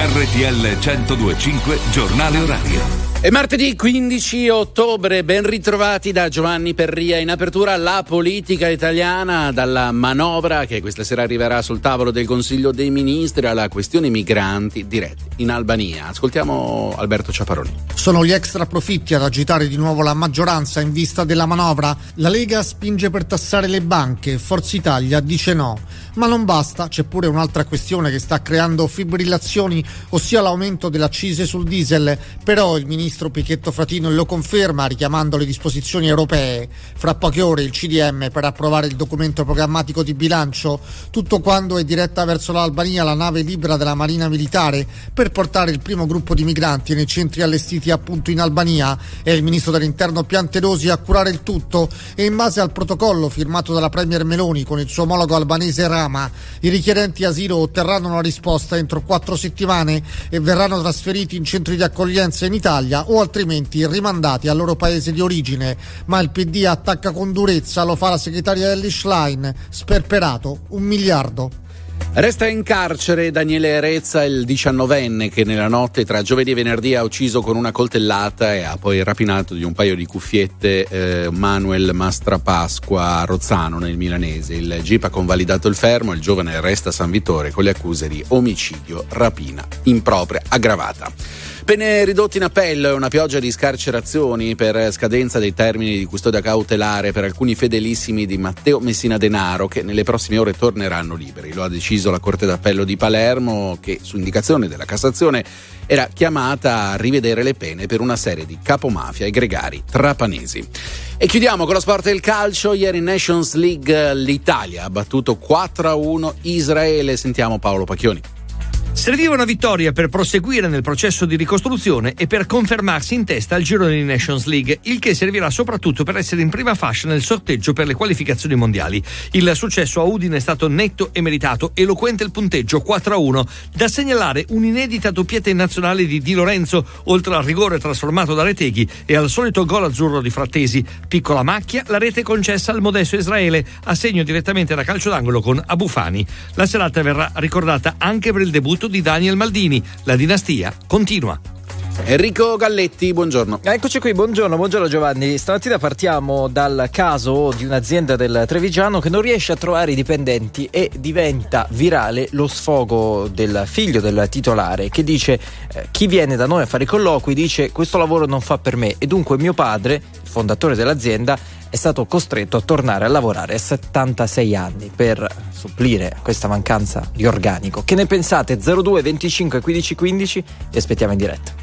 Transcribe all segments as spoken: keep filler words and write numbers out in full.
R T L centodue e cinque Giornale Orario. È martedì quindici ottobre, ben ritrovati da Giovanni Perria. In apertura la politica italiana, dalla manovra che questa sera arriverà sul tavolo del Consiglio dei Ministri alla questione migranti diretti in Albania. Ascoltiamo Alberto Ciaparoni. Sono gli extra profitti ad agitare di nuovo la maggioranza in vista della manovra. La Lega spinge per tassare le banche, Forza Italia dice no. Ma non basta, c'è pure un'altra questione che sta creando fibrillazioni, ossia l'aumento delle accise sul diesel. Però il ministro Pichetto Fratino lo conferma richiamando le disposizioni europee. Fra poche ore il C D M per approvare il documento programmatico di bilancio, tutto quando è diretta verso l'Albania la nave Libra della Marina Militare per portare il primo gruppo di migranti nei centri allestiti appunto in Albania. È il ministro dell'Interno Piantedosi a curare il tutto e in base al protocollo firmato dalla premier Meloni con il suo omologo albanese Rama, i richiedenti asilo otterranno una risposta entro quattro settimane e verranno trasferiti in centri di accoglienza in Italia o altrimenti rimandati al loro paese di origine. Ma il P D attacca con durezza, lo fa la segretaria Elly Schlein, sperperato un miliardo. Resta in carcere Daniele Rezza, il diciannovenne che nella notte tra giovedì e venerdì ha ucciso con una coltellata e ha poi rapinato di un paio di cuffiette eh, Manuel Mastrapasqua a Rozzano nel milanese. Il G I P ha convalidato il fermo, il giovane resta a San Vittore con le accuse di omicidio, rapina impropria aggravata. Pene ridotte in appello e una pioggia di scarcerazioni per scadenza dei termini di custodia cautelare per alcuni fedelissimi di Matteo Messina Denaro che nelle prossime ore torneranno liberi. Lo ha deciso la Corte d'Appello di Palermo che, su indicazione della Cassazione, era chiamata a rivedere le pene per una serie di capomafia e gregari trapanesi. E chiudiamo con lo sport e il calcio. Ieri in Nations League l'Italia ha battuto quattro a uno Israele. Sentiamo Paolo Pacchioni. Serviva una vittoria per proseguire nel processo di ricostruzione e per confermarsi in testa al girone di Nations League, il che servirà soprattutto per essere in prima fascia nel sorteggio per le qualificazioni mondiali. Il successo a Udine è stato netto e meritato, eloquente il punteggio quattro a uno. Da segnalare un'inedita doppietta in nazionale di Di Lorenzo, oltre al rigore trasformato da Reteghi e al solito gol azzurro di Frattesi. Piccola macchia, la rete concessa al modesto Israele, a segno direttamente da calcio d'angolo con Abufani. La serata verrà ricordata anche per il debutto di Daniel Maldini. La dinastia continua. Enrico Galletti, buongiorno. Eccoci qui, buongiorno, buongiorno Giovanni. Stamattina partiamo dal caso di un'azienda del Trevigiano che non riesce a trovare i dipendenti e diventa virale lo sfogo del figlio del titolare che dice eh, chi viene da noi a fare i colloqui dice questo lavoro non fa per me e dunque mio padre, il fondatore dell'azienda, è stato costretto a tornare a lavorare a settantasei anni per supplire a questa mancanza di organico. Che ne pensate? zero due venticinque quindici quindici, vi aspettiamo in diretta.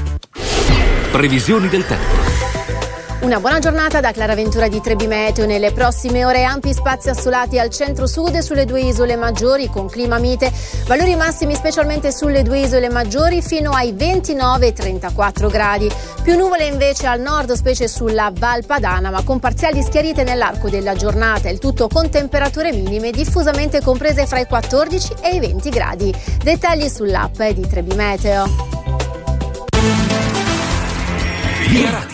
Previsioni del tempo. Una buona giornata da Clara Ventura di Trebi Meteo. Nelle prossime ore ampi spazi assolati al centro-sud e sulle due isole maggiori con clima mite. Valori massimi specialmente sulle due isole maggiori fino ai ventinove trentaquattro gradi. Più nuvole invece al nord, specie sulla Val Padana, ma con parziali schiarite nell'arco della giornata. Il tutto con temperature minime diffusamente comprese fra i quattordici e i venti gradi. Dettagli sull'app di Trebi Meteo. Via Radio.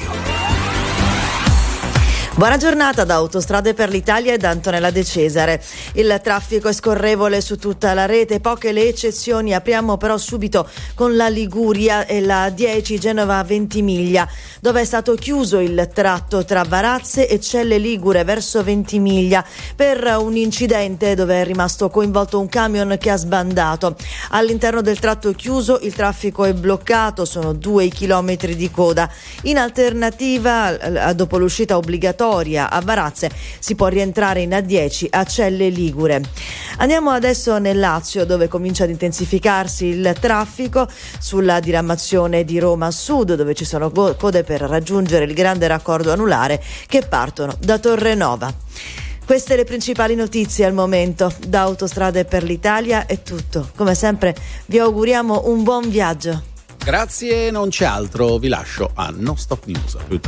Buona giornata da Autostrade per l'Italia e da Antonella De Cesare. Il traffico è scorrevole su tutta la rete, poche le eccezioni. Apriamo però subito con la Liguria e la dieci Genova-Ventimiglia, dove è stato chiuso il tratto tra Varazze e Celle Ligure verso Ventimiglia per un incidente dove è rimasto coinvolto un camion che ha sbandato. All'interno del tratto chiuso il traffico è bloccato, sono due i chilometri di coda. In alternativa, dopo l'uscita obbligatoria a Varazze si può rientrare in A dieci a Celle Ligure. Andiamo adesso nel Lazio, dove comincia ad intensificarsi il traffico sulla diramazione di Roma Sud, dove ci sono code per raggiungere il grande raccordo anulare che partono da Torrenova. Queste le principali notizie al momento. Da Autostrade per l'Italia è tutto. Come sempre vi auguriamo un buon viaggio. Grazie, non c'è altro, vi lascio a Non Stop News.